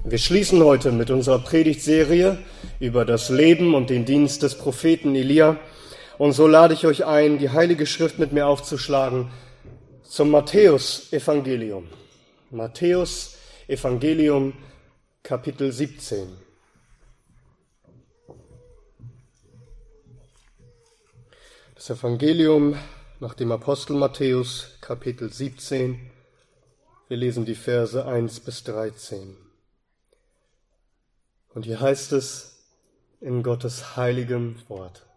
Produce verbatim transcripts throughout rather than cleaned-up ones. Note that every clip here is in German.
Wir schließen heute mit unserer Predigtserie über das Leben und den Dienst des Propheten Elia. Und so lade ich euch ein, die Heilige Schrift mit mir aufzuschlagen zum Matthäus-Evangelium. Matthäus-Evangelium, Kapitel siebzehn. Das Evangelium nach dem Apostel Matthäus, Kapitel siebzehn. Wir lesen die Verse eins bis dreizehn. Und hier heißt es in Gottes heiligem Wort.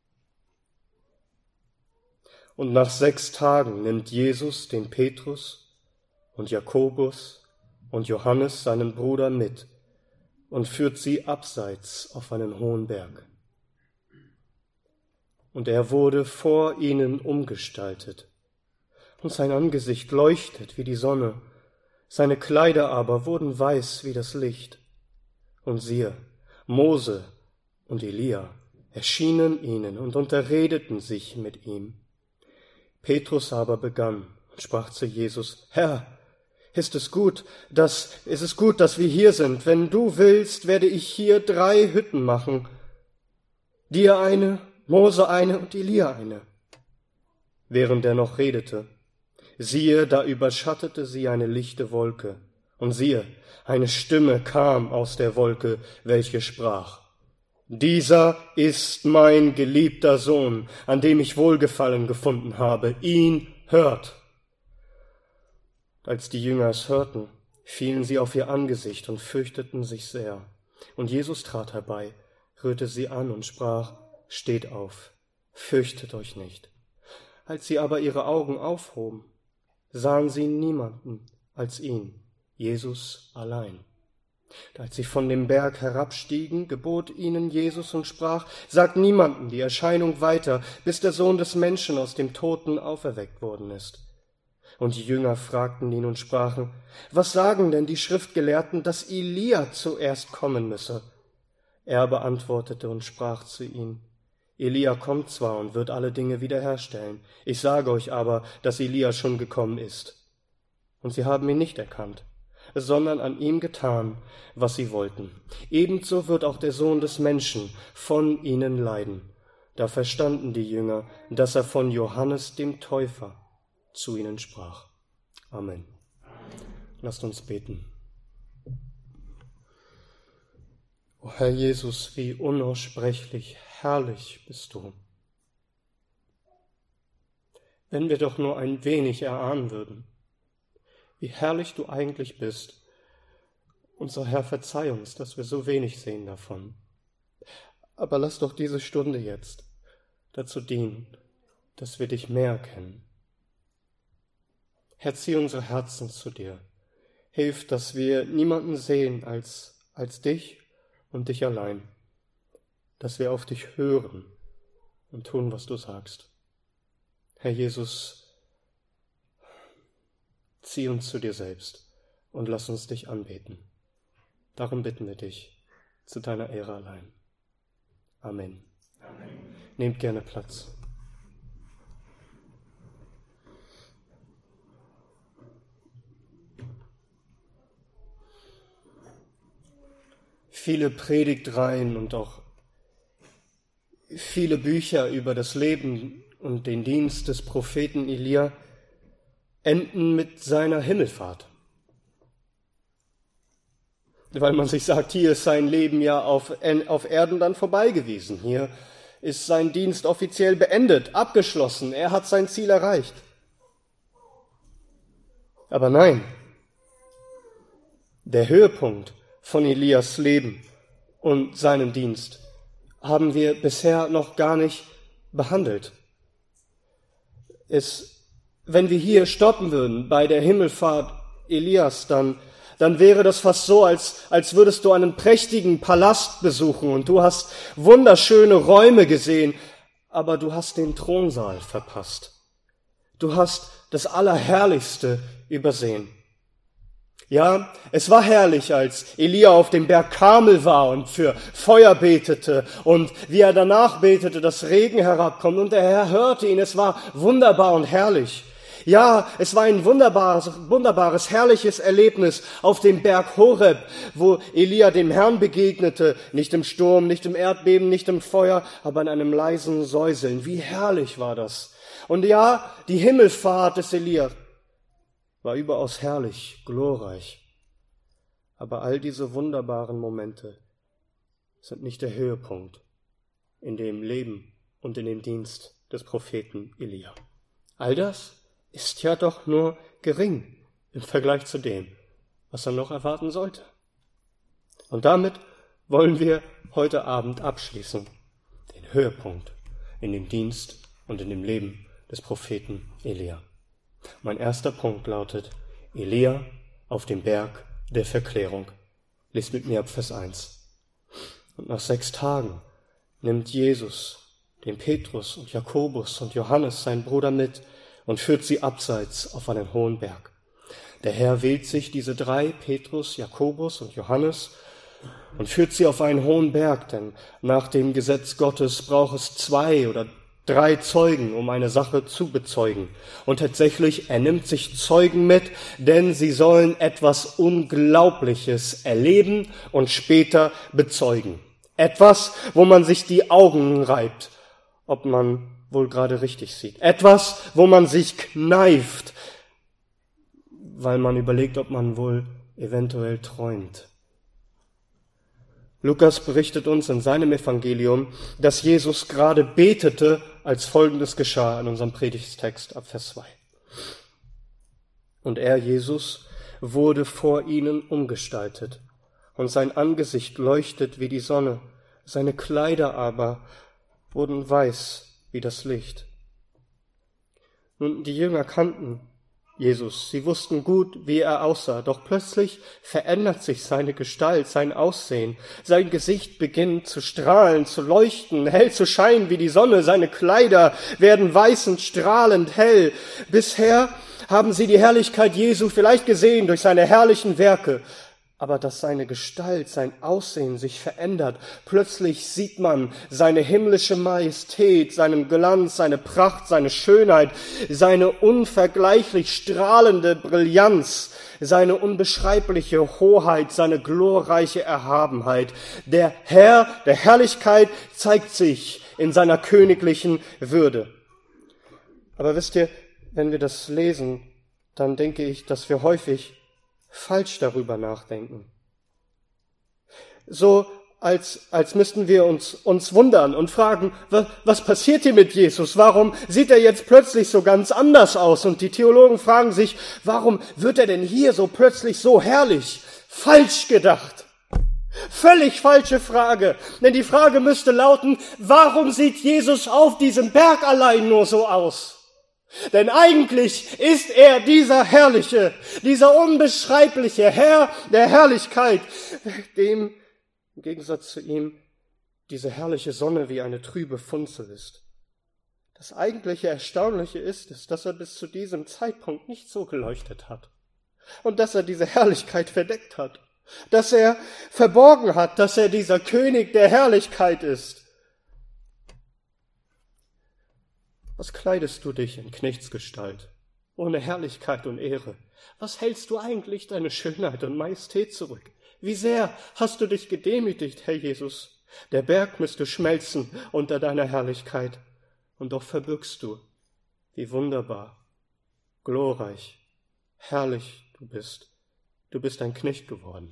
Und nach sechs Tagen nimmt Jesus den Petrus und Jakobus und Johannes, seinen Bruder, mit und führt sie abseits auf einen hohen Berg. Und er wurde vor ihnen umgestaltet, und sein Angesicht leuchtet wie die Sonne, seine Kleider aber wurden weiß wie das Licht. Und siehe, Mose und Elia erschienen ihnen und unterredeten sich mit ihm. Petrus aber begann und sprach zu Jesus: Herr, ist es gut, dass, ist es gut, dass wir hier sind? Wenn du willst, werde ich hier drei Hütten machen. Dir eine, Mose eine und Elia eine. Während er noch redete, siehe, da überschattete sie eine lichte Wolke. Und siehe, eine Stimme kam aus der Wolke, welche sprach: Dieser ist mein geliebter Sohn, an dem ich Wohlgefallen gefunden habe. Ihn hört. Als die Jünger es hörten, fielen sie auf ihr Angesicht und fürchteten sich sehr. Und Jesus trat herbei, rührte sie an und sprach: Steht auf, fürchtet euch nicht. Als sie aber ihre Augen aufhoben, sahen sie niemanden als ihn, Jesus allein. Als sie von dem Berg herabstiegen, gebot ihnen Jesus und sprach: Sagt niemanden die Erscheinung weiter, bis der Sohn des Menschen aus dem Toten auferweckt worden ist. Und die Jünger fragten ihn und sprachen: Was sagen denn die Schriftgelehrten, dass Elia zuerst kommen müsse? Er beantwortete und sprach zu ihnen: Elia kommt zwar und wird alle Dinge wiederherstellen. Ich sage euch aber, dass Elia schon gekommen ist. Und sie haben ihn nicht erkannt, sondern an ihm getan, was sie wollten. Ebenso wird auch der Sohn des Menschen von ihnen leiden. Da verstanden die Jünger, dass er von Johannes dem Täufer zu ihnen sprach. Amen. Lasst uns beten. O Herr Jesus, wie unaussprechlich herrlich bist du. Wenn wir doch nur ein wenig erahnen würden, wie herrlich du eigentlich bist. Unser Herr, verzeih uns, dass wir so wenig sehen davon. Aber lass doch diese Stunde jetzt dazu dienen, dass wir dich mehr kennen. Herr, zieh unsere Herzen zu dir. Hilf, dass wir niemanden sehen als, als dich und dich allein. Dass wir auf dich hören und tun, was du sagst. Herr Jesus, zieh uns zu dir selbst und lass uns dich anbeten. Darum bitten wir dich, zu deiner Ehre allein. Amen. Amen. Nehmt gerne Platz. Viele Predigtreihen und auch viele Bücher über das Leben und den Dienst des Propheten Elia enden mit seiner Himmelfahrt. Weil man sich sagt, hier ist sein Leben ja auf, auf Erden dann vorbei gewesen. Hier ist sein Dienst offiziell beendet, abgeschlossen. Er hat sein Ziel erreicht. Aber nein, der Höhepunkt von Elias Leben und seinem Dienst haben wir bisher noch gar nicht behandelt. Es, wenn wir hier stoppen würden bei der Himmelfahrt Elias, dann, dann wäre das fast so, als, als würdest du einen prächtigen Palast besuchen und du hast wunderschöne Räume gesehen, aber du hast den Thronsaal verpasst. Du hast das Allerherrlichste übersehen. Ja, es war herrlich, als Elia auf dem Berg Karmel war und für Feuer betete und wie er danach betete, dass Regen herabkommt und der Herr hörte ihn. Es war wunderbar und herrlich. Ja, es war ein wunderbares, wunderbares, herrliches Erlebnis auf dem Berg Horeb, wo Elia dem Herrn begegnete, nicht im Sturm, nicht im Erdbeben, nicht im Feuer, aber in einem leisen Säuseln. Wie herrlich war das! Und ja, die Himmelfahrt des Elia war überaus herrlich, glorreich. Aber all diese wunderbaren Momente sind nicht der Höhepunkt in dem Leben und in dem Dienst des Propheten Elia. All das ist ja doch nur gering im Vergleich zu dem, was er noch erwarten sollte. Und damit wollen wir heute Abend abschließen, den Höhepunkt in dem Dienst und in dem Leben des Propheten Elia. Mein erster Punkt lautet, Elia auf dem Berg der Verklärung. Lest mit mir ab Vers eins. Und nach sechs Tagen nimmt Jesus den Petrus und Jakobus und Johannes, seinen Bruder, mit und führt sie abseits auf einen hohen Berg. Der Herr wählt sich diese drei, Petrus, Jakobus und Johannes, und führt sie auf einen hohen Berg, denn nach dem Gesetz Gottes braucht es zwei oder drei Zeugen, um eine Sache zu bezeugen. Und tatsächlich, er nimmt sich Zeugen mit, denn sie sollen etwas Unglaubliches erleben und später bezeugen. Etwas, wo man sich die Augen reibt, ob man wohl gerade richtig sieht. Etwas, wo man sich kneift, weil man überlegt, ob man wohl eventuell träumt. Lukas berichtet uns in seinem Evangelium, dass Jesus gerade betete, als Folgendes geschah in unserem Predigtext ab Vers zwei. Und er, Jesus, wurde vor ihnen umgestaltet, und sein Angesicht leuchtet wie die Sonne, seine Kleider aber wurden weiß wie das Licht. Nun, die Jünger kannten Jesus, sie wussten gut, wie er aussah, doch plötzlich verändert sich seine Gestalt, sein Aussehen. Sein Gesicht beginnt zu strahlen, zu leuchten, hell zu scheinen wie die Sonne, seine Kleider werden weißend, strahlend hell. Bisher haben sie die Herrlichkeit Jesu vielleicht gesehen durch seine herrlichen Werke, aber dass seine Gestalt, sein Aussehen sich verändert. Plötzlich sieht man seine himmlische Majestät, seinen Glanz, seine Pracht, seine Schönheit, seine unvergleichlich strahlende Brillanz, seine unbeschreibliche Hoheit, seine glorreiche Erhabenheit. Der Herr der Herrlichkeit zeigt sich in seiner königlichen Würde. Aber wisst ihr, wenn wir das lesen, dann denke ich, dass wir häufig falsch darüber nachdenken. So, als, als müssten wir uns, uns wundern und fragen, was, was passiert hier mit Jesus? Warum sieht er jetzt plötzlich so ganz anders aus? Und die Theologen fragen sich, warum wird er denn hier so plötzlich so herrlich? Falsch gedacht. Völlig falsche Frage. Denn die Frage müsste lauten, warum sieht Jesus auf diesem Berg allein nur so aus? Denn eigentlich ist er dieser herrliche, dieser unbeschreibliche Herr der Herrlichkeit, dem im Gegensatz zu ihm diese herrliche Sonne wie eine trübe Funzel ist. Das eigentliche Erstaunliche ist es, dass er bis zu diesem Zeitpunkt nicht so geleuchtet hat und dass er diese Herrlichkeit verdeckt hat, dass er verborgen hat, dass er dieser König der Herrlichkeit ist. Was kleidest du dich in Knechtsgestalt, ohne Herrlichkeit und Ehre? Was hältst du eigentlich deine Schönheit und Majestät zurück? Wie sehr hast du dich gedemütigt, Herr Jesus? Der Berg müsste schmelzen unter deiner Herrlichkeit, und doch verbirgst du, wie wunderbar, glorreich, herrlich du bist. Du bist ein Knecht geworden.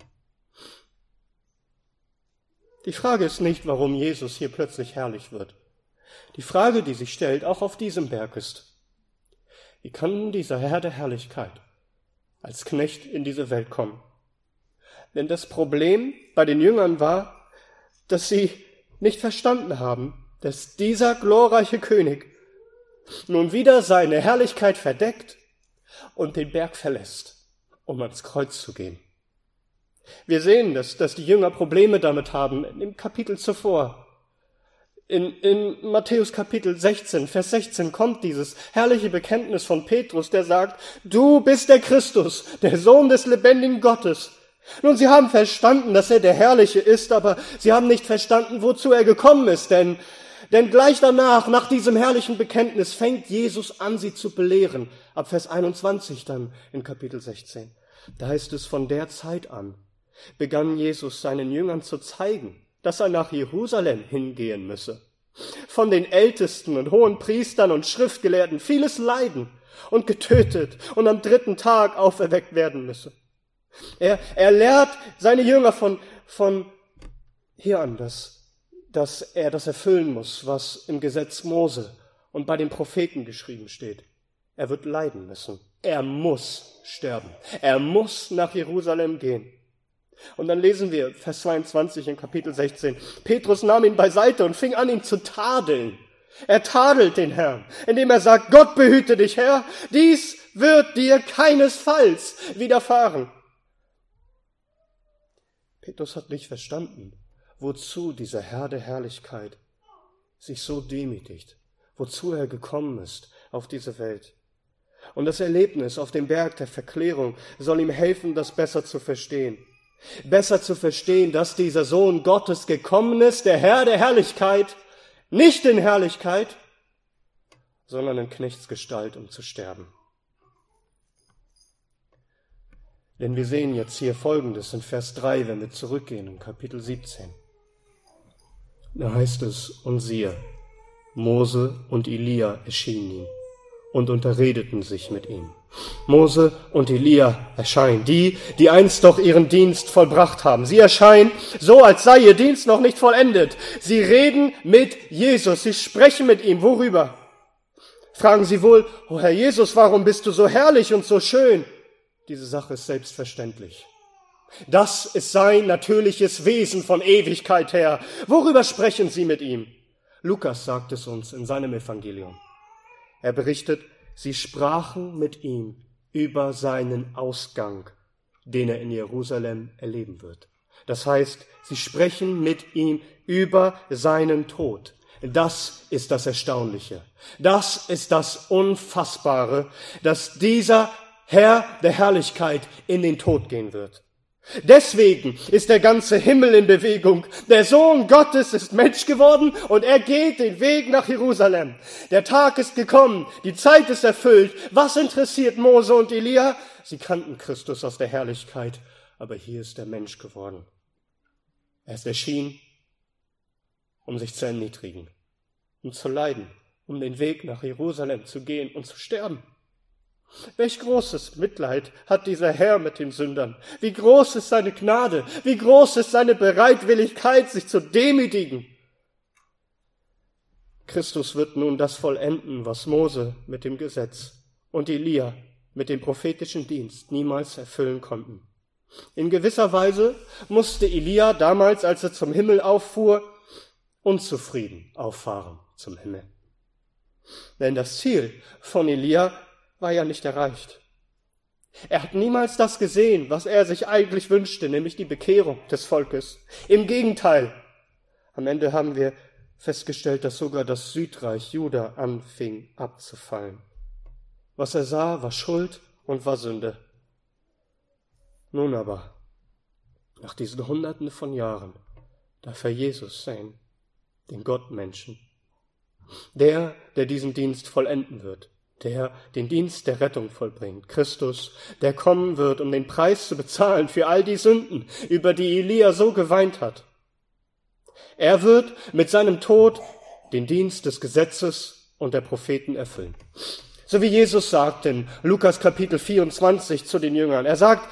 Die Frage ist nicht, warum Jesus hier plötzlich herrlich wird. Die Frage, die sich stellt, auch auf diesem Berg ist, wie kann dieser Herr der Herrlichkeit als Knecht in diese Welt kommen? Denn das Problem bei den Jüngern war, dass sie nicht verstanden haben, dass dieser glorreiche König nun wieder seine Herrlichkeit verdeckt und den Berg verlässt, um ans Kreuz zu gehen. Wir sehen, dass, dass die Jünger Probleme damit haben im Kapitel zuvor. In, in Matthäus Kapitel sechzehn, Vers sechzehn kommt dieses herrliche Bekenntnis von Petrus, der sagt, du bist der Christus, der Sohn des lebendigen Gottes. Nun, sie haben verstanden, dass er der Herrliche ist, aber sie haben nicht verstanden, wozu er gekommen ist, denn Denn gleich danach, nach diesem herrlichen Bekenntnis, fängt Jesus an, sie zu belehren. Ab Vers einundzwanzig dann in Kapitel sechzehn. Da heißt es, von der Zeit an begann Jesus seinen Jüngern zu zeigen, dass er nach Jerusalem hingehen müsse. Von den Ältesten und hohen Priestern und Schriftgelehrten vieles leiden und getötet und am dritten Tag auferweckt werden müsse. Er, er lehrt seine Jünger von, von hier an, dass, dass er das erfüllen muss, was im Gesetz Mose und bei den Propheten geschrieben steht. Er wird leiden müssen. Er muss sterben. Er muss nach Jerusalem gehen. Und dann lesen wir Vers zweiundzwanzig in Kapitel sechzehn. Petrus nahm ihn beiseite und fing an, ihn zu tadeln. Er tadelt den Herrn, indem er sagt, Gott behüte dich, Herr, dies wird dir keinesfalls widerfahren. Petrus hat nicht verstanden, wozu dieser Herr der Herrlichkeit sich so demütigt, wozu er gekommen ist auf diese Welt. Und das Erlebnis auf dem Berg der Verklärung soll ihm helfen, das besser zu verstehen. Besser zu verstehen, dass dieser Sohn Gottes gekommen ist, der Herr der Herrlichkeit, nicht in Herrlichkeit, sondern in Knechtsgestalt, um zu sterben. Denn wir sehen jetzt hier Folgendes in Vers drei, wenn wir zurückgehen in Kapitel siebzehn. Da heißt es, und siehe, Mose und Elia erschienen ihm und unterredeten sich mit ihm. Mose und Elia erscheinen, die, die einst doch ihren Dienst vollbracht haben. Sie erscheinen so, als sei ihr Dienst noch nicht vollendet. Sie reden mit Jesus, sie sprechen mit ihm. Worüber? Fragen sie wohl, oh Herr Jesus, warum bist du so herrlich und so schön? Diese Sache ist selbstverständlich. Das ist sein natürliches Wesen von Ewigkeit her. Worüber sprechen sie mit ihm? Lukas sagt es uns in seinem Evangelium. Er berichtet, sie sprachen mit ihm über seinen Ausgang, den er in Jerusalem erleben wird. Das heißt, sie sprechen mit ihm über seinen Tod. Das ist das Erstaunliche. Das ist das Unfassbare, dass dieser Herr der Herrlichkeit in den Tod gehen wird. Deswegen ist der ganze Himmel in Bewegung. Der Sohn Gottes ist Mensch geworden und er geht den Weg nach Jerusalem. Der Tag ist gekommen, die Zeit ist erfüllt. Was interessiert Mose und Elia? Sie kannten Christus aus der Herrlichkeit, aber hier ist er Mensch geworden. Er ist erschienen, um sich zu erniedrigen, um zu leiden, um den Weg nach Jerusalem zu gehen und zu sterben. Welch großes Mitleid hat dieser Herr mit den Sündern. Wie groß ist seine Gnade, wie groß ist seine Bereitwilligkeit, sich zu demütigen. Christus wird nun das vollenden, was Mose mit dem Gesetz und Elia mit dem prophetischen Dienst niemals erfüllen konnten. In gewisser Weise musste Elia damals, als er zum Himmel auffuhr, unzufrieden auffahren zum Himmel. Denn das Ziel von Elia war ja nicht erreicht. Er hat niemals das gesehen, was er sich eigentlich wünschte, nämlich die Bekehrung des Volkes. Im Gegenteil, am Ende haben wir festgestellt, dass sogar das Südreich Juda anfing abzufallen. Was er sah, war Schuld und war Sünde. Nun aber, nach diesen Hunderten von Jahren, darf er Jesus sehen, den Gottmenschen, der, der diesen Dienst vollenden wird, der den Dienst der Rettung vollbringt, Christus, der kommen wird, um den Preis zu bezahlen für all die Sünden, über die Elia so geweint hat. Er wird mit seinem Tod den Dienst des Gesetzes und der Propheten erfüllen. So wie Jesus sagt in Lukas Kapitel vierundzwanzig zu den Jüngern, er sagt,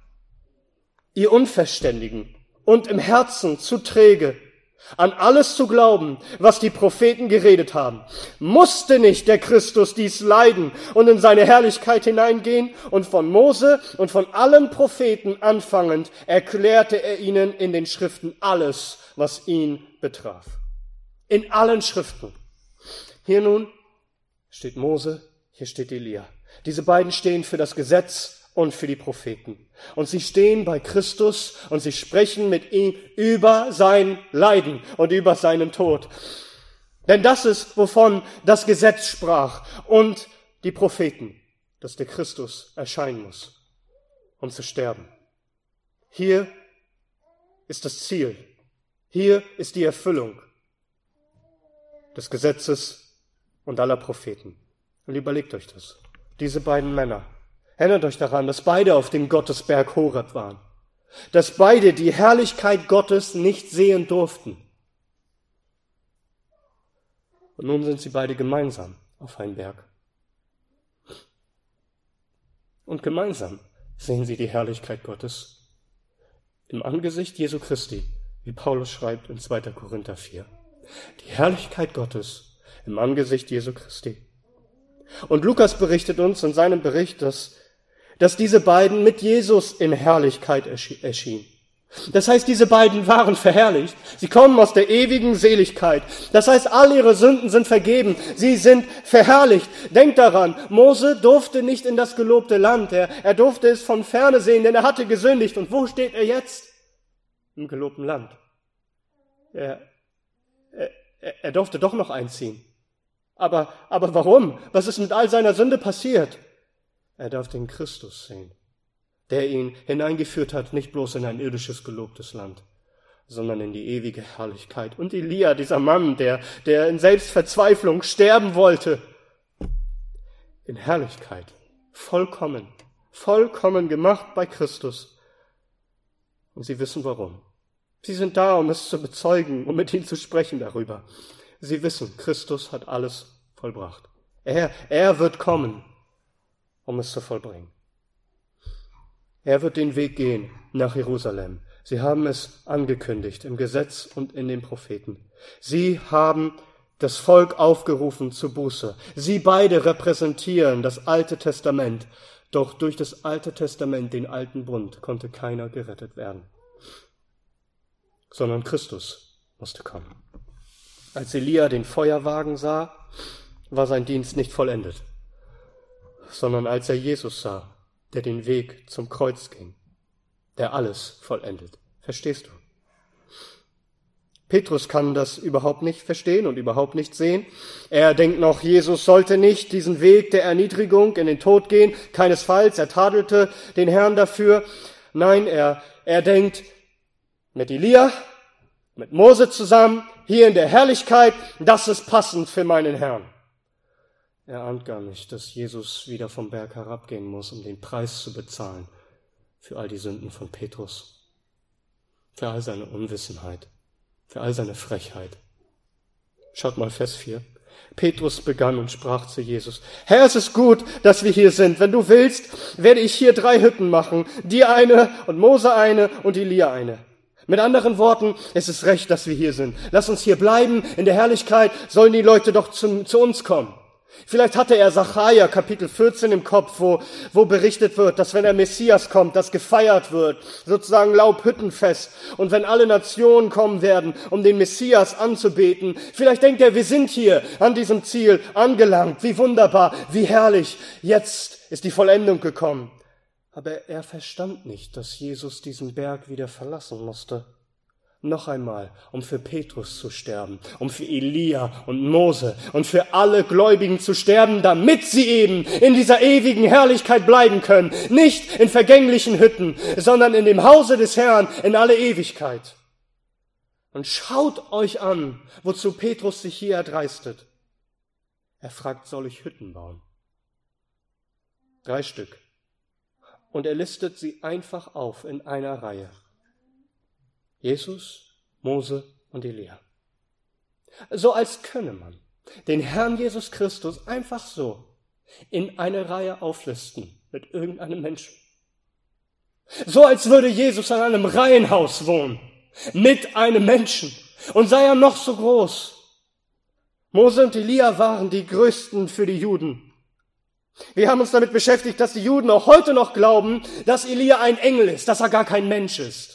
ihr Unverständigen und im Herzen zu träge, an alles zu glauben, was die Propheten geredet haben. Musste nicht der Christus dies leiden und in seine Herrlichkeit hineingehen? Und von Mose und von allen Propheten anfangend erklärte er ihnen in den Schriften alles, was ihn betraf. In allen Schriften. Hier nun steht Mose, hier steht Elia. Diese beiden stehen für das Gesetz und für die Propheten. Und sie stehen bei Christus und sie sprechen mit ihm über sein Leiden und über seinen Tod. Denn das ist, wovon das Gesetz sprach und die Propheten, dass der Christus erscheinen muss, um zu sterben. Hier ist das Ziel. Hier ist die Erfüllung des Gesetzes und aller Propheten. Und überlegt euch das. Diese beiden Männer, erinnert euch daran, dass beide auf dem Gottesberg Horeb waren, dass beide die Herrlichkeit Gottes nicht sehen durften. Und nun sind sie beide gemeinsam auf einem Berg. Und gemeinsam sehen sie die Herrlichkeit Gottes im Angesicht Jesu Christi, wie Paulus schreibt in zweiter Korinther vier. Die Herrlichkeit Gottes im Angesicht Jesu Christi. Und Lukas berichtet uns in seinem Bericht, dass, dass diese beiden mit Jesus in Herrlichkeit erschienen. Das heißt, diese beiden waren verherrlicht. Sie kommen aus der ewigen Seligkeit. Das heißt, all ihre Sünden sind vergeben. Sie sind verherrlicht. Denkt daran, Mose durfte nicht in das gelobte Land. Er, er durfte es von ferne sehen, denn er hatte gesündigt. Und wo steht er jetzt? Im gelobten Land. Er, er, er durfte doch noch einziehen. Aber, aber warum? Was ist mit all seiner Sünde passiert? Er darf den Christus sehen, der ihn hineingeführt hat, nicht bloß in ein irdisches gelobtes Land, sondern in die ewige Herrlichkeit. Und Elia, dieser Mann, der, der in Selbstverzweiflung sterben wollte, in Herrlichkeit, vollkommen, vollkommen gemacht bei Christus. Und sie wissen warum. Sie sind da, um es zu bezeugen, um mit ihm zu sprechen darüber. Sie wissen, Christus hat alles vollbracht. Er, er wird kommen, um es zu vollbringen. Er wird den Weg gehen nach Jerusalem. Sie haben es angekündigt im Gesetz und in den Propheten. Sie haben das Volk aufgerufen zu Buße. Sie beide repräsentieren das Alte Testament. Doch durch das Alte Testament, den alten Bund, konnte keiner gerettet werden. Sondern Christus musste kommen. Als Elia den Feuerwagen sah, war sein Dienst nicht vollendet, sondern als er Jesus sah, der den Weg zum Kreuz ging, der alles vollendet. Verstehst du? Petrus kann das überhaupt nicht verstehen und überhaupt nicht sehen. Er denkt noch, Jesus sollte nicht diesen Weg der Erniedrigung in den Tod gehen. Keinesfalls, er tadelte den Herrn dafür. Nein, er, er denkt, mit Elia, mit Mose zusammen, hier in der Herrlichkeit, das ist passend für meinen Herrn. Er ahnt gar nicht, dass Jesus wieder vom Berg herabgehen muss, um den Preis zu bezahlen für all die Sünden von Petrus, für all seine Unwissenheit, für all seine Frechheit. Schaut mal Vers vier. Petrus begann und sprach zu Jesus: Herr, es ist gut, dass wir hier sind. Wenn du willst, werde ich hier drei Hütten machen, dir eine und Mose eine und Elia eine. Mit anderen Worten, es ist recht, dass wir hier sind. Lass uns hier bleiben, in der Herrlichkeit sollen die Leute doch zu, zu uns kommen. Vielleicht hatte er Sacharja Kapitel vierzehn im Kopf, wo, wo berichtet wird, dass wenn der Messias kommt, das gefeiert wird, sozusagen Laubhüttenfest. Und wenn alle Nationen kommen werden, um den Messias anzubeten, vielleicht denkt er, wir sind hier an diesem Ziel angelangt. Wie wunderbar, wie herrlich. Jetzt ist die Vollendung gekommen. Aber er verstand nicht, dass Jesus diesen Berg wieder verlassen musste. Noch einmal, um für Petrus zu sterben, um für Elia und Mose und für alle Gläubigen zu sterben, damit sie eben in dieser ewigen Herrlichkeit bleiben können. Nicht in vergänglichen Hütten, sondern in dem Hause des Herrn in alle Ewigkeit. Und schaut euch an, wozu Petrus sich hier erdreistet. Er fragt, soll ich Hütten bauen? Drei Stück. Und er listet sie einfach auf in einer Reihe. Jesus, Mose und Elia. So als könne man den Herrn Jesus Christus einfach so in eine Reihe auflisten mit irgendeinem Menschen. So als würde Jesus an einem Reihenhaus wohnen mit einem Menschen und sei er noch so groß. Mose und Elia waren die größten für die Juden. Wir haben uns damit beschäftigt, dass die Juden auch heute noch glauben, dass Elia ein Engel ist, dass er gar kein Mensch ist.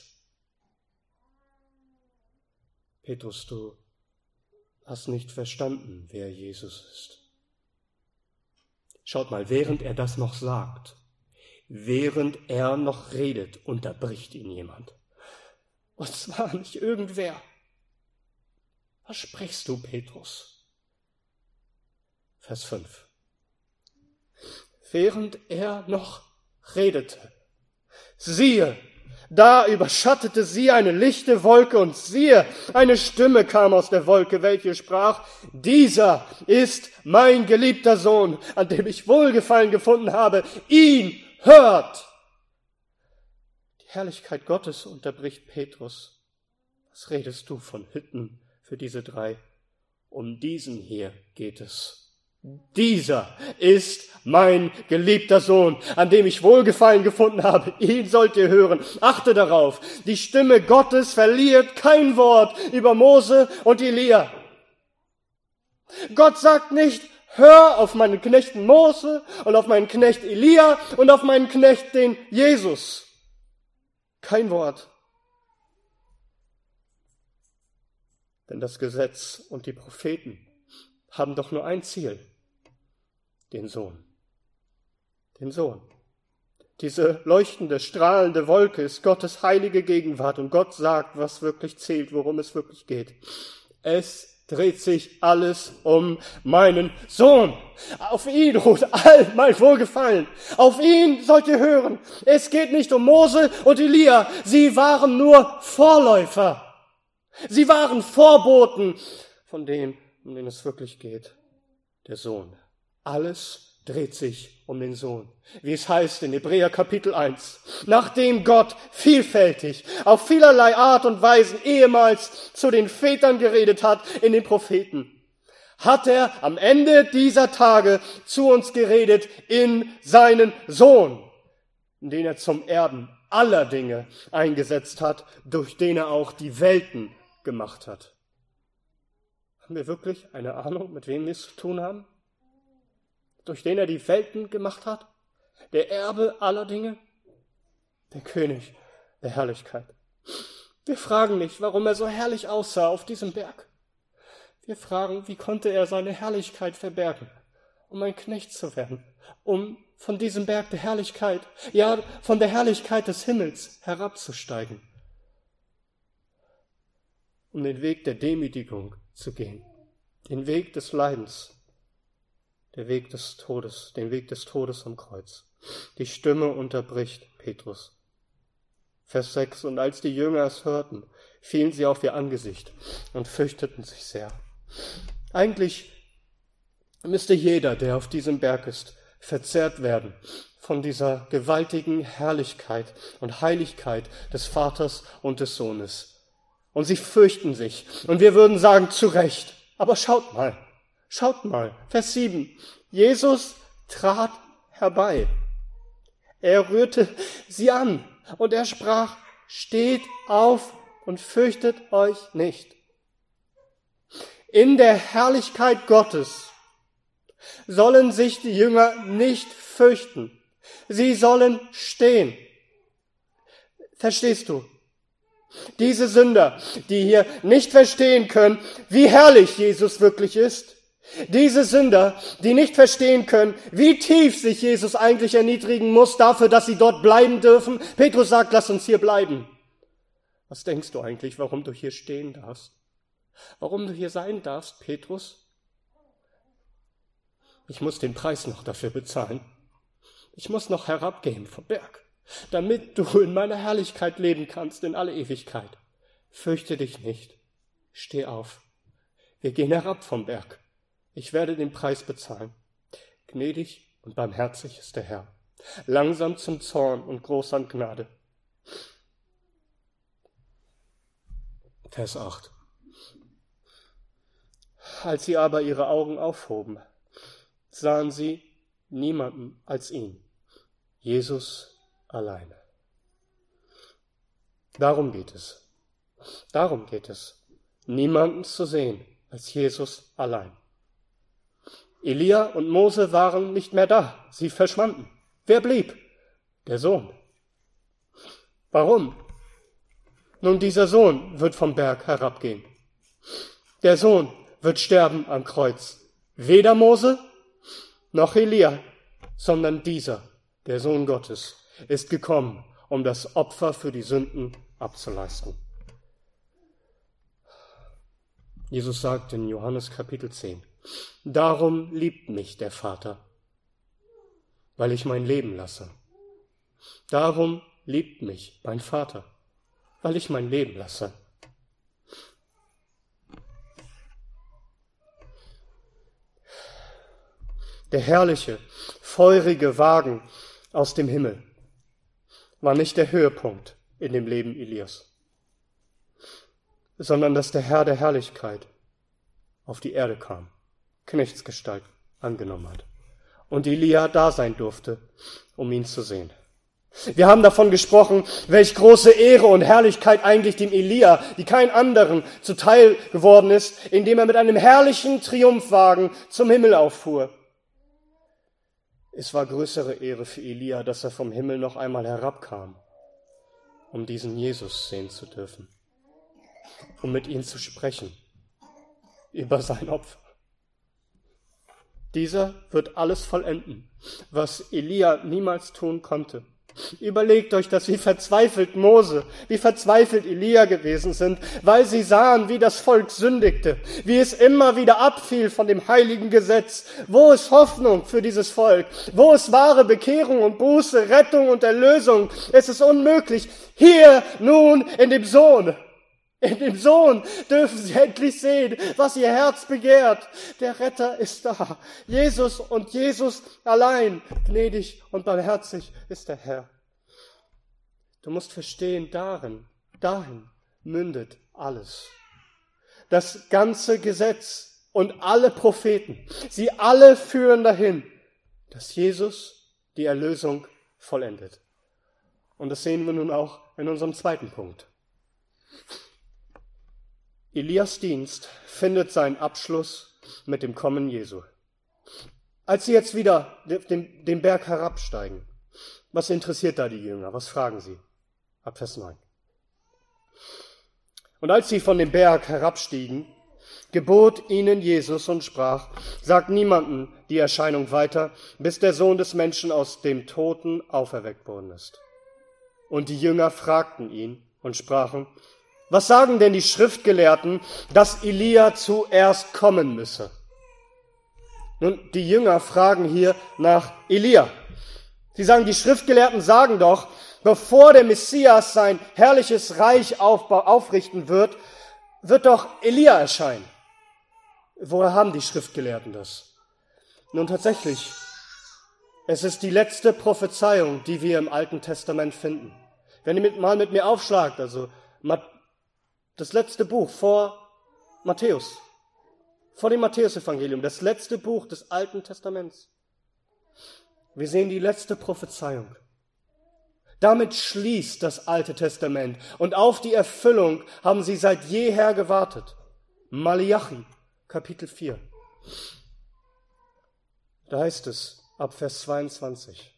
Petrus, du hast nicht verstanden, wer Jesus ist. Schaut mal, während er das noch sagt, während er noch redet, unterbricht ihn jemand. Und zwar nicht irgendwer. Was sprichst du, Petrus? Vers fünf. Während er noch redete, siehe, Da überschattete sie eine lichte Wolke und siehe, eine Stimme kam aus der Wolke, welche sprach, dieser ist mein geliebter Sohn, an dem ich Wohlgefallen gefunden habe, ihn hört. Die Herrlichkeit Gottes unterbricht Petrus. Was redest du von Hütten für diese drei? Um diesen hier geht es. Dieser ist mein geliebter Sohn, an dem ich Wohlgefallen gefunden habe. Ihn sollt ihr hören. Achte darauf, die Stimme Gottes verliert kein Wort über Mose und Elia. Gott sagt nicht, hör auf meinen Knecht Mose und auf meinen Knecht Elia und auf meinen Knecht den Jesus. Kein Wort. Denn das Gesetz und die Propheten haben doch nur ein Ziel. Den Sohn. Den Sohn. Diese leuchtende, strahlende Wolke ist Gottes heilige Gegenwart und Gott sagt, was wirklich zählt, worum es wirklich geht. Es dreht sich alles um meinen Sohn. Auf ihn ruht all mein Wohlgefallen. Auf ihn sollt ihr hören. Es geht nicht um Mose und Elia. Sie waren nur Vorläufer. Sie waren Vorboten von dem, um den es wirklich geht. Der Sohn. Alles dreht sich um den Sohn. Wie es heißt in Hebräer Kapitel eins. Nachdem Gott vielfältig, auf vielerlei Art und Weisen ehemals zu den Vätern geredet hat in den Propheten, hat er am Ende dieser Tage zu uns geredet in seinen Sohn, den er zum Erben aller Dinge eingesetzt hat, durch den er auch die Welten gemacht hat. Haben wir wirklich eine Ahnung, mit wem wir es zu tun haben? Durch den er die Welten gemacht hat? Der Erbe aller Dinge? Der König der Herrlichkeit. Wir fragen nicht, warum er so herrlich aussah auf diesem Berg. Wir fragen, wie konnte er seine Herrlichkeit verbergen, um ein Knecht zu werden, um von diesem Berg der Herrlichkeit, ja, von der Herrlichkeit des Himmels herabzusteigen, um den Weg der Demütigung zu gehen, den Weg des Leidens, der Weg des Todes, den Weg des Todes am Kreuz. Die Stimme unterbricht Petrus. Vers sechs, und als die Jünger es hörten, fielen sie auf ihr Angesicht und fürchteten sich sehr. Eigentlich müsste jeder, der auf diesem Berg ist, verzehrt werden von dieser gewaltigen Herrlichkeit und Heiligkeit des Vaters und des Sohnes. Und sie fürchten sich. Und wir würden sagen, zu Recht. Aber schaut mal, schaut mal, Vers sieben. Jesus trat herbei. Er rührte sie an und er sprach, steht auf und fürchtet euch nicht. In der Herrlichkeit Gottes sollen sich die Jünger nicht fürchten. Sie sollen stehen. Verstehst du? Diese Sünder, die hier nicht verstehen können, wie herrlich Jesus wirklich ist, diese Sünder, die nicht verstehen können, wie tief sich Jesus eigentlich erniedrigen muss dafür, dass sie dort bleiben dürfen. Petrus sagt, lass uns hier bleiben. Was denkst du eigentlich, warum du hier stehen darfst? Warum du hier sein darfst, Petrus? Ich muss den Preis noch dafür bezahlen. Ich muss noch herabgehen vom Berg, damit du in meiner Herrlichkeit leben kannst in alle Ewigkeit. Fürchte dich nicht. Steh auf. Wir gehen herab vom Berg. Ich werde den Preis bezahlen. Gnädig und barmherzig ist der Herr, langsam zum Zorn und groß an Gnade. Vers acht. Als sie aber ihre Augen aufhoben, sahen sie niemanden als ihn, Jesus alleine. Darum geht es. Darum geht es, niemanden zu sehen als Jesus allein. Elia und Mose waren nicht mehr da. Sie verschwanden. Wer blieb? Der Sohn. Warum? Nun, dieser Sohn wird vom Berg herabgehen. Der Sohn wird sterben am Kreuz. Weder Mose noch Elia, sondern dieser, der Sohn Gottes, ist gekommen, um das Opfer für die Sünden abzuleisten. Jesus sagt in Johannes Kapitel zehn, darum liebt mich der Vater, weil ich mein Leben lasse. Darum liebt mich, mein Vater, weil ich mein Leben lasse. Der herrliche, feurige Wagen aus dem Himmel war nicht der Höhepunkt in dem Leben Elias, sondern dass der Herr der Herrlichkeit auf die Erde kam, Knechtsgestalt angenommen hat und Elia da sein durfte, um ihn zu sehen. Wir haben davon gesprochen, welch große Ehre und Herrlichkeit eigentlich dem Elia, die kein anderen, zuteil geworden ist, indem er mit einem herrlichen Triumphwagen zum Himmel auffuhr. Es war größere Ehre für Elia, dass er vom Himmel noch einmal herabkam, um diesen Jesus sehen zu dürfen, um mit ihm zu sprechen über sein Opfer. Dieser wird alles vollenden, was Elia niemals tun konnte. Überlegt euch das, wie verzweifelt Mose, wie verzweifelt Elia gewesen sind, weil sie sahen, wie das Volk sündigte, wie es immer wieder abfiel von dem heiligen Gesetz. Wo ist Hoffnung für dieses Volk? Wo ist wahre Bekehrung und Buße, Rettung und Erlösung? Es ist unmöglich. Hier nun in dem Sohn. In dem Sohn dürfen sie endlich sehen, was ihr Herz begehrt. Der Retter ist da. Jesus und Jesus allein. Gnädig und barmherzig ist der Herr. Du musst verstehen, darin, dahin mündet alles. Das ganze Gesetz und alle Propheten, sie alle führen dahin, dass Jesus die Erlösung vollendet. Und das sehen wir nun auch in unserem zweiten Punkt. Elias Dienst findet seinen Abschluss mit dem Kommen Jesu. Als sie jetzt wieder den, den Berg herabsteigen, was interessiert da die Jünger? Was fragen sie? Ab Vers neun. Und als sie von dem Berg herabstiegen, gebot ihnen Jesus und sprach, sagt niemanden die Erscheinung weiter, bis der Sohn des Menschen aus dem Toten auferweckt worden ist. Und die Jünger fragten ihn und sprachen, was sagen denn die Schriftgelehrten, dass Elia zuerst kommen müsse? Nun, die Jünger fragen hier nach Elia. Sie sagen, die Schriftgelehrten sagen doch, bevor der Messias sein herrliches Reich aufbau, aufrichten wird, wird doch Elia erscheinen. Woher haben die Schriftgelehrten das? Nun tatsächlich, es ist die letzte Prophezeiung, die wir im Alten Testament finden. Wenn ihr mit, mal mit mir aufschlagt, also das letzte Buch vor Matthäus, vor dem Matthäusevangelium, das letzte Buch des Alten Testaments. Wir sehen die letzte Prophezeiung. Damit schließt das Alte Testament und auf die Erfüllung haben sie seit jeher gewartet. Malachi, Kapitel vier. Da heißt es ab Vers zweiundzwanzig.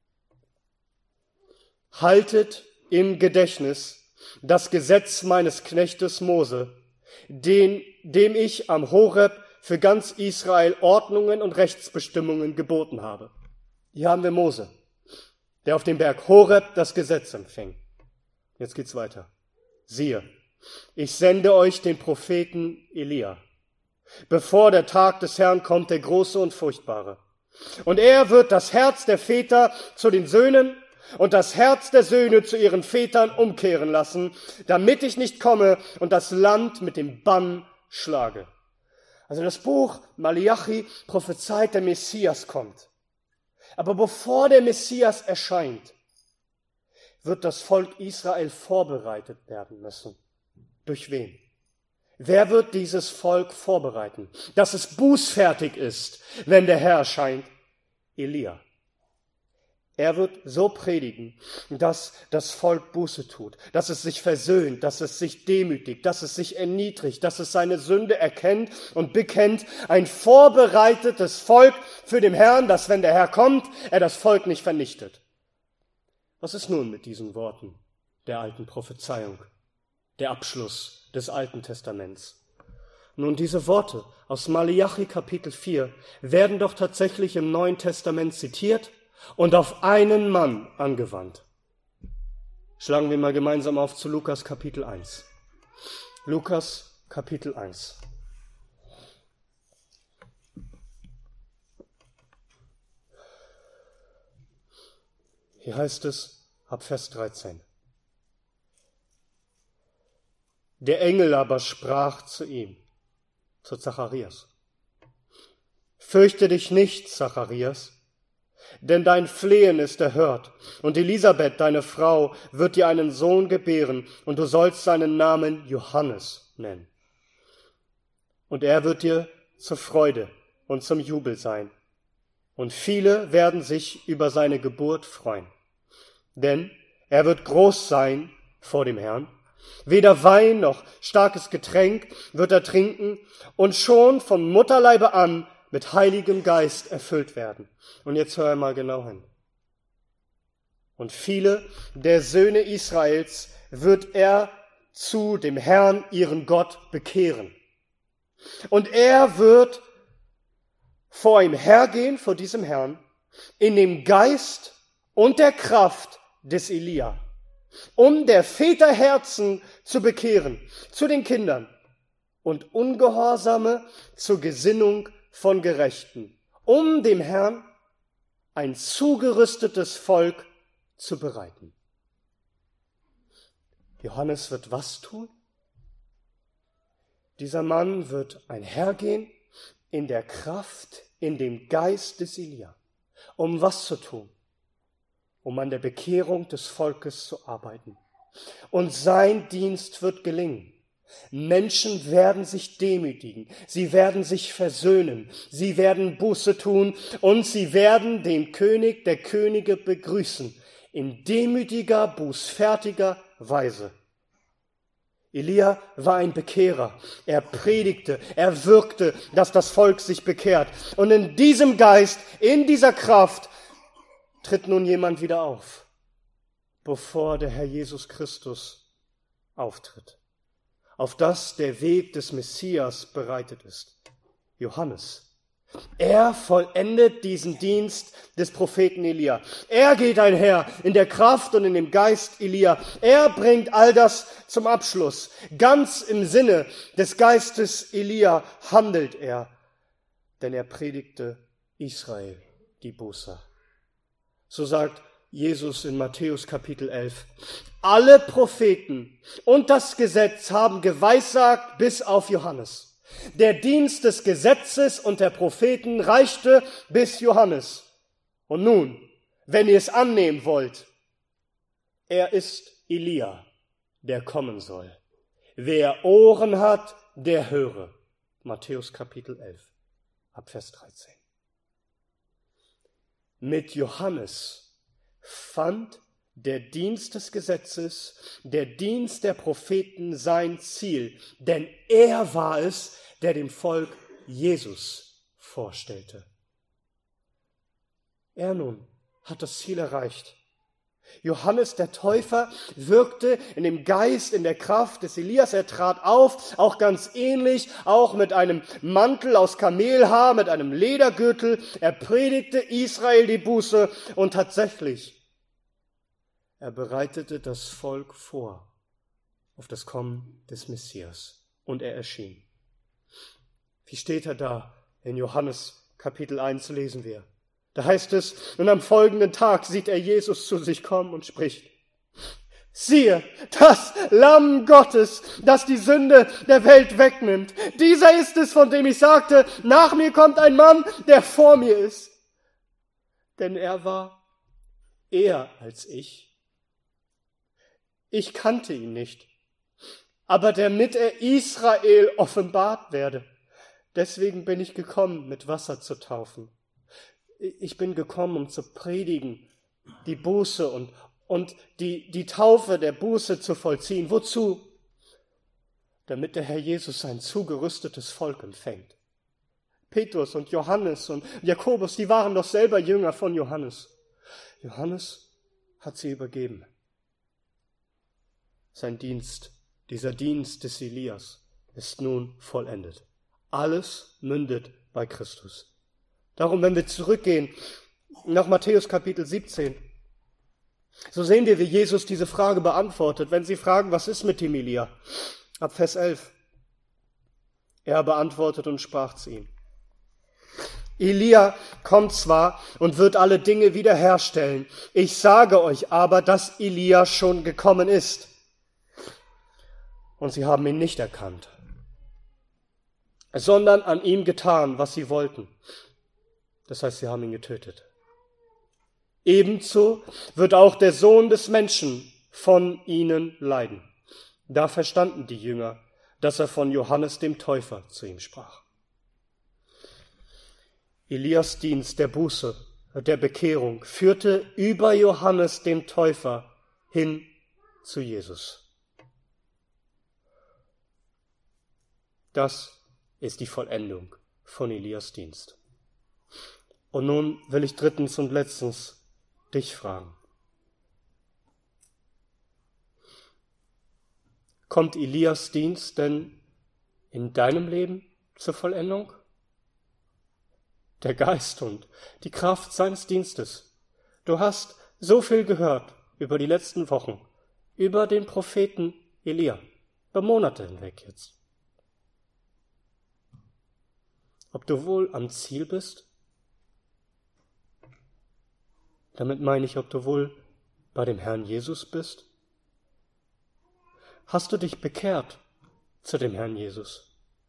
Haltet im Gedächtnis das Gesetz meines Knechtes Mose, den, dem ich am Horeb für ganz Israel Ordnungen und Rechtsbestimmungen geboten habe. Hier haben wir Mose, der auf dem Berg Horeb das Gesetz empfing. Jetzt geht's weiter. Siehe, ich sende euch den Propheten Elia, bevor der Tag des Herrn kommt, der große und furchtbare. Und er wird das Herz der Väter zu den Söhnen und das Herz der Söhne zu ihren Vätern umkehren lassen, damit ich nicht komme und das Land mit dem Bann schlage. Also das Buch Malachi prophezeit, der Messias kommt. Aber bevor der Messias erscheint, wird das Volk Israel vorbereitet werden müssen. Durch wen? Wer wird dieses Volk vorbereiten, dass es bußfertig ist, wenn der Herr erscheint? Elia. Er wird so predigen, dass das Volk Buße tut, dass es sich versöhnt, dass es sich demütigt, dass es sich erniedrigt, dass es seine Sünde erkennt und bekennt. Ein vorbereitetes Volk für den Herrn, dass, wenn der Herr kommt, er das Volk nicht vernichtet. Was ist nun mit diesen Worten der alten Prophezeiung, der Abschluss des Alten Testaments? Nun, diese Worte aus Malachi Kapitel vier werden doch tatsächlich im Neuen Testament zitiert und auf einen Mann angewandt. Schlagen wir mal gemeinsam auf zu Lukas Kapitel eins. Lukas Kapitel eins. Hier heißt es, ab Vers dreizehn. Der Engel aber sprach zu ihm, zu Zacharias: Fürchte dich nicht, Zacharias, denn dein Flehen ist erhört, und Elisabeth, deine Frau, wird dir einen Sohn gebären, und du sollst seinen Namen Johannes nennen. Und er wird dir zur Freude und zum Jubel sein, und viele werden sich über seine Geburt freuen. Denn er wird groß sein vor dem Herrn, weder Wein noch starkes Getränk wird er trinken, und schon vom Mutterleibe an mit Heiligem Geist erfüllt werden. Und jetzt hör mal genau hin. Und viele der Söhne Israels wird er zu dem Herrn, ihren Gott, bekehren. Und er wird vor ihm hergehen, vor diesem Herrn, in dem Geist und der Kraft des Elia, um der Väter Herzen zu bekehren zu den Kindern und Ungehorsame zur Gesinnung von Gerechten, um dem Herrn ein zugerüstetes Volk zu bereiten. Johannes wird was tun? Dieser Mann wird einhergehen in der Kraft, in dem Geist des Elia. Um was zu tun? Um an der Bekehrung des Volkes zu arbeiten. Und sein Dienst wird gelingen. Menschen werden sich demütigen, sie werden sich versöhnen, sie werden Buße tun und sie werden den König der Könige begrüßen, in demütiger, bußfertiger Weise. Elia war ein Bekehrer, er predigte, er wirkte, dass das Volk sich bekehrt. Und in diesem Geist, in dieser Kraft tritt nun jemand wieder auf, bevor der Herr Jesus Christus auftritt, auf das der Weg des Messias bereitet ist. Johannes. Er vollendet diesen Dienst des Propheten Elia. Er geht einher in der Kraft und in dem Geist Elia. Er bringt all das zum Abschluss. Ganz im Sinne des Geistes Elia handelt er, denn er predigte Israel die Buße. So sagt Jesus in Matthäus Kapitel elf, alle Propheten und das Gesetz haben geweissagt bis auf Johannes. Der Dienst des Gesetzes und der Propheten reichte bis Johannes. Und nun, wenn ihr es annehmen wollt, er ist Elia, der kommen soll. Wer Ohren hat, der höre. Matthäus Kapitel elf, ab Vers dreizehn. Mit Johannes fand der Dienst des Gesetzes, der Dienst der Propheten sein Ziel, denn er war es, der dem Volk Jesus vorstellte. Er nun hat das Ziel erreicht. Johannes der Täufer wirkte in dem Geist, in der Kraft des Elias. Er trat auf, auch ganz ähnlich, auch mit einem Mantel aus Kamelhaar, mit einem Ledergürtel. Er predigte Israel die Buße und tatsächlich, er bereitete das Volk vor auf das Kommen des Messias und er erschien. Wie steht er da? In Johannes Kapitel eins lesen wir. Da heißt es, und am folgenden Tag sieht er Jesus zu sich kommen und spricht, siehe, das Lamm Gottes, das die Sünde der Welt wegnimmt. Dieser ist es, von dem ich sagte, nach mir kommt ein Mann, der vor mir ist. Denn er war eher als ich. Ich kannte ihn nicht, aber damit er Israel offenbart werde. Deswegen bin ich gekommen, mit Wasser zu taufen. Ich bin gekommen, um zu predigen, die Buße und, und die, die Taufe der Buße zu vollziehen. Wozu? Damit der Herr Jesus sein zugerüstetes Volk empfängt. Petrus und Johannes und Jakobus, die waren doch selber Jünger von Johannes. Johannes hat sie übergeben. Sein Dienst, dieser Dienst des Elias, ist nun vollendet. Alles mündet bei Christus. Darum, wenn wir zurückgehen nach Matthäus Kapitel siebzehn, so sehen wir, wie Jesus diese Frage beantwortet, wenn sie fragen, was ist mit dem Elia? Ab Vers elf. Er beantwortet und sprach zu ihm, Elia kommt zwar und wird alle Dinge wiederherstellen. Ich sage euch aber, dass Elia schon gekommen ist. Und sie haben ihn nicht erkannt, sondern an ihm getan, was sie wollten. Das heißt, sie haben ihn getötet. Ebenso wird auch der Sohn des Menschen von ihnen leiden. Da verstanden die Jünger, dass er von Johannes dem Täufer zu ihm sprach. Elias Dienst der Buße, der Bekehrung, führte über Johannes dem Täufer hin zu Jesus. Das ist die Vollendung von Elias Dienst. Und nun will ich drittens und letztens dich fragen. Kommt Elias Dienst denn in deinem Leben zur Vollendung? Der Geist und die Kraft seines Dienstes. Du hast so viel gehört über die letzten Wochen, über den Propheten Elia, über Monate hinweg jetzt. Ob du wohl am Ziel bist? Damit meine ich, ob du wohl bei dem Herrn Jesus bist? Hast du dich bekehrt zu dem Herrn Jesus?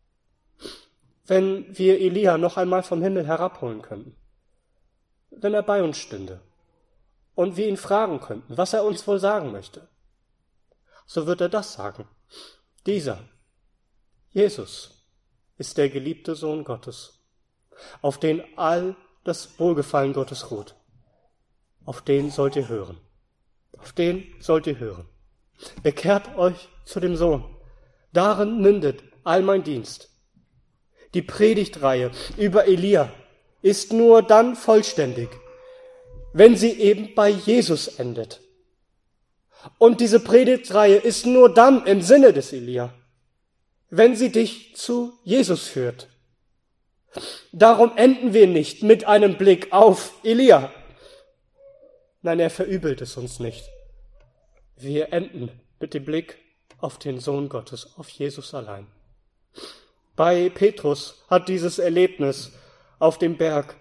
Wenn wir Elia noch einmal vom Himmel herabholen könnten, wenn er bei uns stünde und wir ihn fragen könnten, was er uns wohl sagen möchte, so wird er das sagen. Dieser, Jesus, ist der geliebte Sohn Gottes, auf den all das Wohlgefallen Gottes ruht. Auf den sollt ihr hören. Auf den sollt ihr hören. Bekehrt euch zu dem Sohn. Darin mündet all mein Dienst. Die Predigtreihe über Elia ist nur dann vollständig, wenn sie eben bei Jesus endet. Und diese Predigtreihe ist nur dann im Sinne des Elia, wenn sie dich zu Jesus führt. Darum enden wir nicht mit einem Blick auf Elia. Nein, er verübelt es uns nicht. Wir enden mit dem Blick auf den Sohn Gottes, auf Jesus allein. Bei Petrus hat dieses Erlebnis auf dem Berg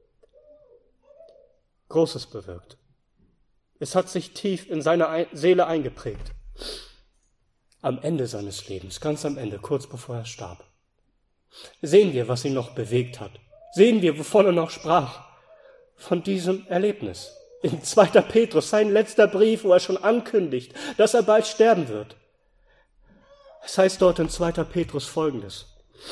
Großes bewirkt. Es hat sich tief in seine Seele eingeprägt. Am Ende seines Lebens, ganz am Ende, kurz bevor er starb, sehen wir, was ihn noch bewegt hat. Sehen wir, wovon er noch sprach. Von diesem Erlebnis. In zweiter Petrus, sein letzter Brief, wo er schon ankündigt, dass er bald sterben wird. Es heißt dort in zweiter Petrus Folgendes.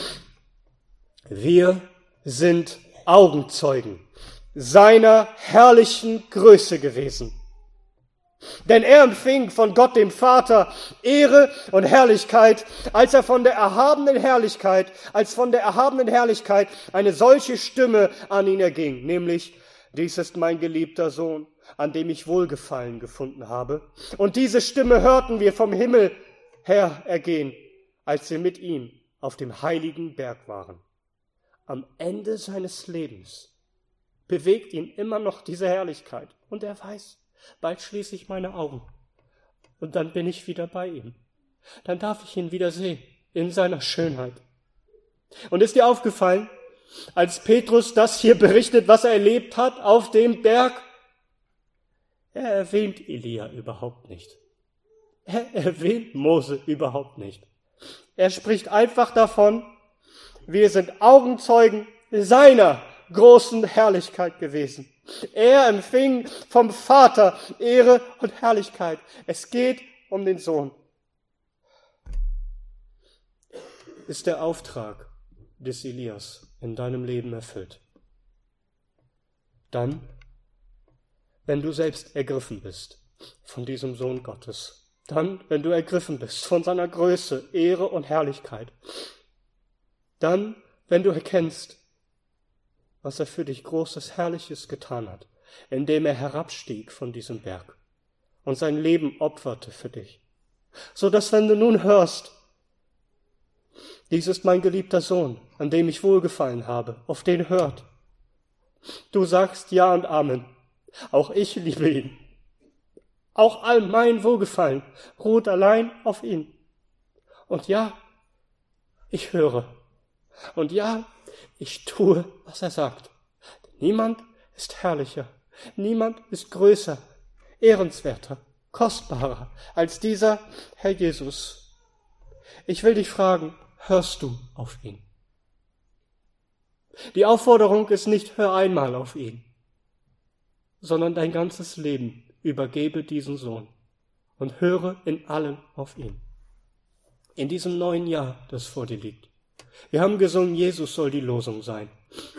Wir sind Augenzeugen seiner herrlichen Größe gewesen. Denn er empfing von Gott dem Vater Ehre und Herrlichkeit, als er von der erhabenen Herrlichkeit, als von der erhabenen Herrlichkeit eine solche Stimme an ihn erging, nämlich: Dies ist mein geliebter Sohn, an dem ich Wohlgefallen gefunden habe. Und diese Stimme hörten wir vom Himmel her ergehen, als wir mit ihm auf dem heiligen Berg waren. Am Ende seines Lebens bewegt ihn immer noch diese Herrlichkeit. Und er weiß, bald schließe ich meine Augen und dann bin ich wieder bei ihm. Dann darf ich ihn wieder sehen in seiner Schönheit. Und ist dir aufgefallen, als Petrus das hier berichtet, was er erlebt hat auf dem Berg? Er erwähnt Elia überhaupt nicht. Er erwähnt Mose überhaupt nicht. Er spricht einfach davon, wir sind Augenzeugen seiner großen Herrlichkeit gewesen. Er empfing vom Vater Ehre und Herrlichkeit. Es geht um den Sohn. Ist der Auftrag des Elias in deinem Leben erfüllt? Dann, wenn du selbst ergriffen bist von diesem Sohn Gottes, dann, wenn du ergriffen bist von seiner Größe, Ehre und Herrlichkeit, dann, wenn du erkennst, was er für dich Großes, Herrliches getan hat, indem er herabstieg von diesem Berg und sein Leben opferte für dich, so dass, wenn du nun hörst, dies ist mein geliebter Sohn, an dem ich wohlgefallen habe, auf den hört, du sagst Ja und Amen, auch ich liebe ihn, auch all mein Wohlgefallen ruht allein auf ihn. Und ja, ich höre, Und ja, ich tue, was er sagt. Niemand ist herrlicher, niemand ist größer, ehrenswerter, kostbarer als dieser Herr Jesus. Ich will dich fragen, hörst du auf ihn? Die Aufforderung ist nicht, hör einmal auf ihn, sondern dein ganzes Leben übergebe diesen Sohn und höre in allem auf ihn. In diesem neuen Jahr, das vor dir liegt. Wir haben gesungen, Jesus soll die Losung sein.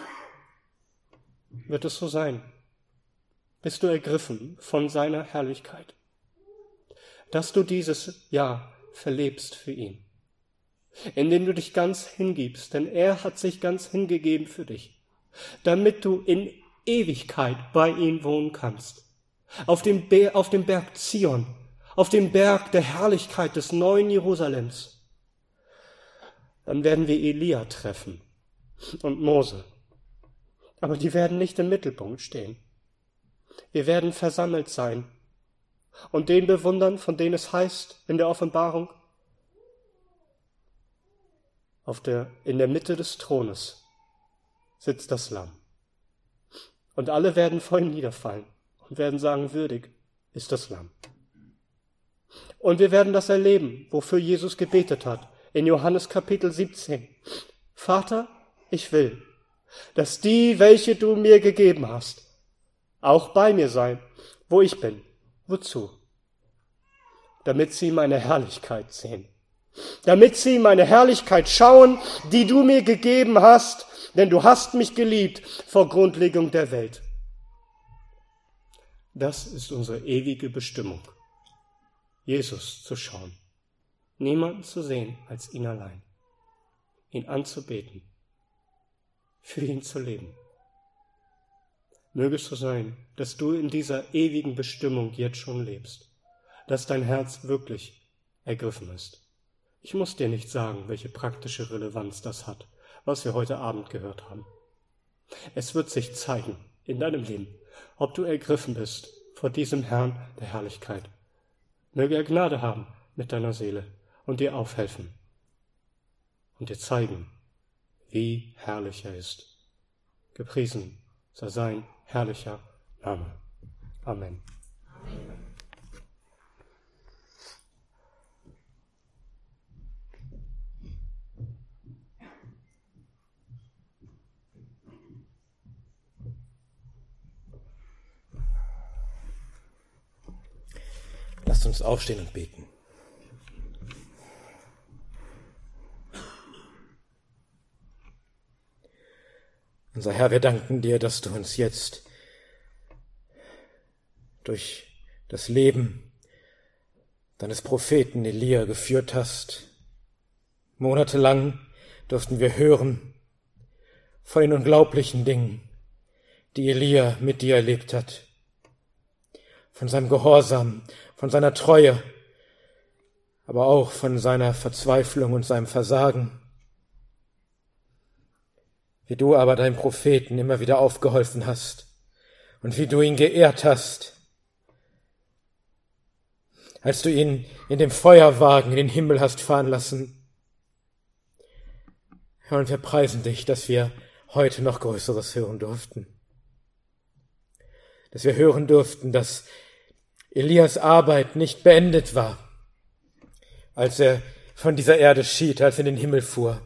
Wird es so sein? Bist du ergriffen von seiner Herrlichkeit, dass du dieses Jahr verlebst für ihn, indem du dich ganz hingibst, denn er hat sich ganz hingegeben für dich, damit du in Ewigkeit bei ihm wohnen kannst, auf dem, Be- auf dem Berg Zion, auf dem Berg der Herrlichkeit des neuen Jerusalems. Dann werden wir Elia treffen und Mose, aber die werden nicht im Mittelpunkt stehen. Wir werden versammelt sein und den bewundern, von denen es heißt in der Offenbarung, auf der, in der Mitte des Thrones sitzt das Lamm. Und alle werden vor ihm niederfallen und werden sagen, würdig ist das Lamm. Und wir werden das erleben, wofür Jesus gebetet hat, in Johannes Kapitel siebzehn. Vater, ich will, dass die, welche du mir gegeben hast, auch bei mir sein, wo ich bin. Wozu? Damit sie meine Herrlichkeit sehen. Damit sie meine Herrlichkeit schauen, die du mir gegeben hast, denn du hast mich geliebt vor Grundlegung der Welt. Das ist unsere ewige Bestimmung, Jesus zu schauen, niemanden zu sehen als ihn allein, ihn anzubeten, für ihn zu leben. Möge es so sein, dass du in dieser ewigen Bestimmung jetzt schon lebst, dass dein Herz wirklich ergriffen ist. Ich muss dir nicht sagen, welche praktische Relevanz das hat, was wir heute Abend gehört haben. Es wird sich zeigen in deinem Leben, ob du ergriffen bist vor diesem Herrn der Herrlichkeit. Möge er Gnade haben mit deiner Seele und dir aufhelfen und dir zeigen, wie herrlich er ist. Gepriesen sei sein herrlicher Name. Amen. Amen. Lasst uns aufstehen und beten. Unser Herr, wir danken dir, dass du uns jetzt durch das Leben deines Propheten Elia geführt hast. Monatelang durften wir hören von den unglaublichen Dingen, die Elia mit dir erlebt hat. Von seinem Gehorsam, von seiner Treue, aber auch von seiner Verzweiflung und seinem Versagen. Wie du aber deinem Propheten immer wieder aufgeholfen hast und wie du ihn geehrt hast, als du ihn in dem Feuerwagen in den Himmel hast fahren lassen. Herr, und wir preisen dich, dass wir heute noch Größeres hören durften. Dass wir hören durften, dass Elias Arbeit nicht beendet war, als er von dieser Erde schied, als er in den Himmel fuhr,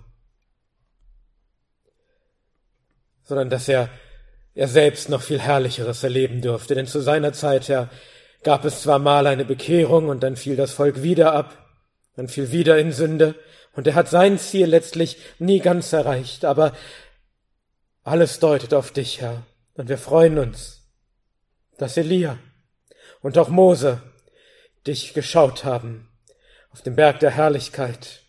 sondern dass er, er selbst noch viel Herrlicheres erleben durfte. Denn zu seiner Zeit, Herr, gab es zwar mal eine Bekehrung und dann fiel das Volk wieder ab, dann fiel wieder in Sünde und er hat sein Ziel letztlich nie ganz erreicht, aber alles deutet auf dich, Herr, und wir freuen uns, dass Elia und auch Mose dich geschaut haben auf dem Berg der Herrlichkeit.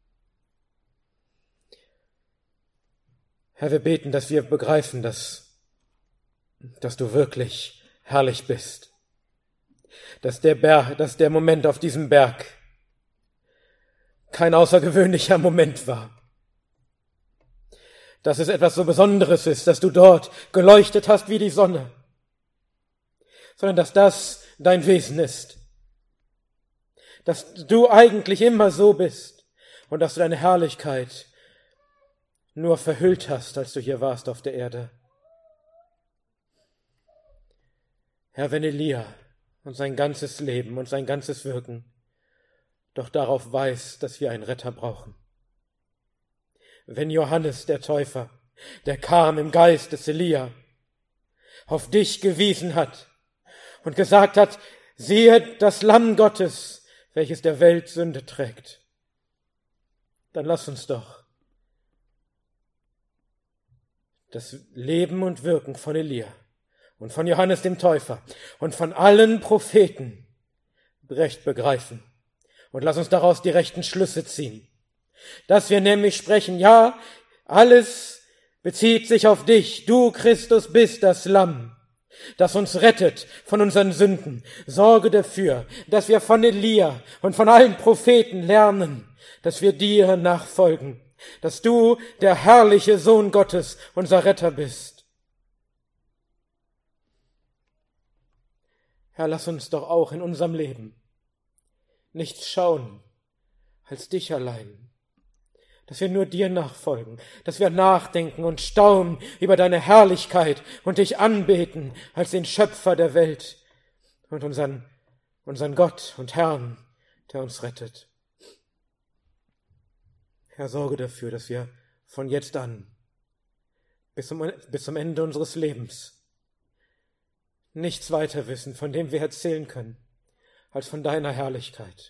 Herr, wir beten, dass wir begreifen, dass, dass du wirklich herrlich bist. Dass der Berg, dass der Moment auf diesem Berg kein außergewöhnlicher Moment war. Dass es etwas so Besonderes ist, dass du dort geleuchtet hast wie die Sonne. Sondern dass das dein Wesen ist. Dass du eigentlich immer so bist und dass du deine Herrlichkeit nur verhüllt hast, als du hier warst auf der Erde. Herr, wenn Elia und sein ganzes Leben und sein ganzes Wirken doch darauf weist, dass wir einen Retter brauchen. Wenn Johannes der Täufer, der kam im Geist des Elia, auf dich gewiesen hat und gesagt hat, siehe das Lamm Gottes, welches der Welt Sünde trägt, dann lass uns doch das Leben und Wirken von Elia und von Johannes dem Täufer und von allen Propheten recht begreifen. Und lass uns daraus die rechten Schlüsse ziehen. Dass wir nämlich sprechen, ja, alles bezieht sich auf dich. Du, Christus, bist das Lamm, das uns rettet von unseren Sünden. Sorge dafür, dass wir von Elia und von allen Propheten lernen, dass wir dir nachfolgen, dass du der herrliche Sohn Gottes, unser Retter bist. Herr, lass uns doch auch in unserem Leben nichts schauen als dich allein, dass wir nur dir nachfolgen, dass wir nachdenken und staunen über deine Herrlichkeit und dich anbeten als den Schöpfer der Welt und unseren, unseren Gott und Herrn, der uns rettet. Herr, sorge dafür, dass wir von jetzt an bis zum, bis zum Ende unseres Lebens nichts weiter wissen, von dem wir erzählen können, als von deiner Herrlichkeit.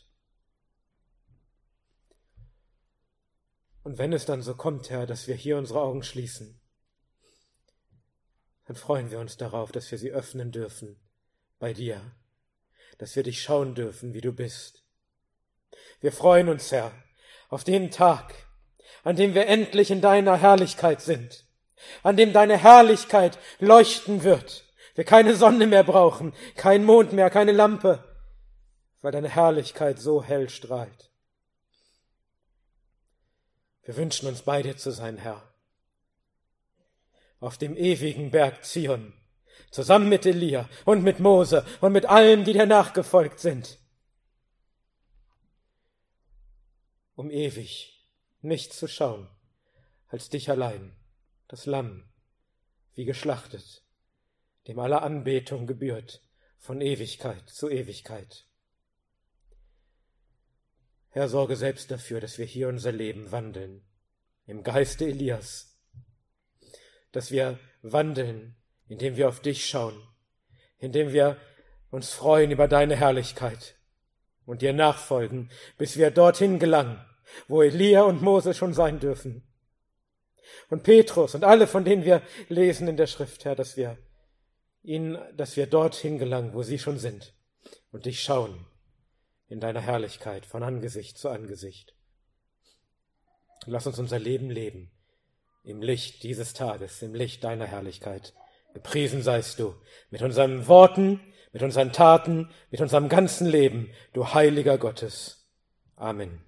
Und wenn es dann so kommt, Herr, dass wir hier unsere Augen schließen, dann freuen wir uns darauf, dass wir sie öffnen dürfen bei dir, dass wir dich schauen dürfen, wie du bist. Wir freuen uns, Herr, auf den Tag, an dem wir endlich in deiner Herrlichkeit sind, an dem deine Herrlichkeit leuchten wird, wir keine Sonne mehr brauchen, kein Mond mehr, keine Lampe, weil deine Herrlichkeit so hell strahlt. Wir wünschen uns bei dir zu sein, Herr, auf dem ewigen Berg Zion, zusammen mit Elia und mit Mose und mit allen, die dir nachgefolgt sind, um ewig nichts zu schauen als dich allein, das Lamm, wie geschlachtet, dem aller Anbetung gebührt, von Ewigkeit zu Ewigkeit. Herr, sorge selbst dafür, dass wir hier unser Leben wandeln, im Geiste Elias, dass wir wandeln, indem wir auf dich schauen, indem wir uns freuen über deine Herrlichkeit und dir nachfolgen, bis wir dorthin gelangen, wo Elia und Mose schon sein dürfen. Und Petrus und alle, von denen wir lesen in der Schrift, Herr, dass wir ihnen, dass wir dorthin gelangen, wo sie schon sind und dich schauen in deiner Herrlichkeit von Angesicht zu Angesicht. Lass uns unser Leben leben im Licht dieses Tages, im Licht deiner Herrlichkeit. Gepriesen seist du mit unseren Worten, mit unseren Taten, mit unserem ganzen Leben, du Heiliger Gottes. Amen.